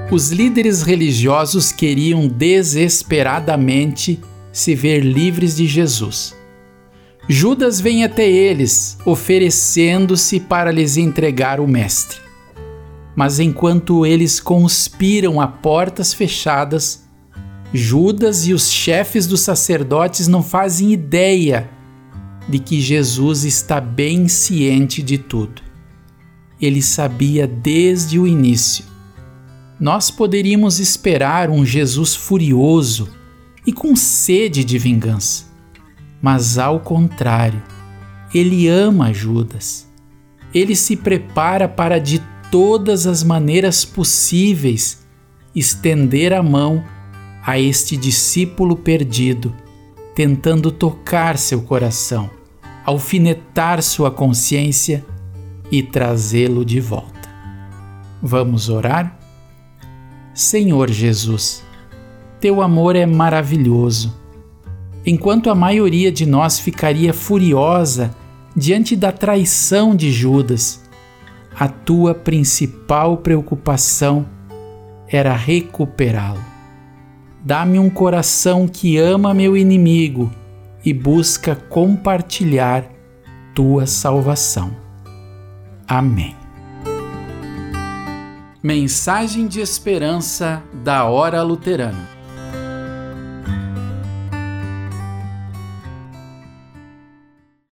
Os líderes religiosos queriam desesperadamente se ver livres de Jesus. Judas vem até eles, oferecendo-se para lhes entregar o Mestre. Mas enquanto eles conspiram a portas fechadas, Judas e os chefes dos sacerdotes não fazem ideia de que Jesus está bem ciente de tudo. Ele sabia desde o início. Nós poderíamos esperar um Jesus furioso e com sede de vingança. Mas ao contrário, ele ama Judas. Ele se prepara para de todas as maneiras possíveis estender a mão a este discípulo perdido, tentando tocar seu coração, alfinetar sua consciência e trazê-lo de volta. Vamos orar? Senhor Jesus, teu amor é maravilhoso. Enquanto a maioria de nós ficaria furiosa diante da traição de Judas, a tua principal preocupação era recuperá-lo. Dá-me um coração que ama meu inimigo e busca compartilhar tua salvação. Amém. Mensagem de esperança da Hora Luterana.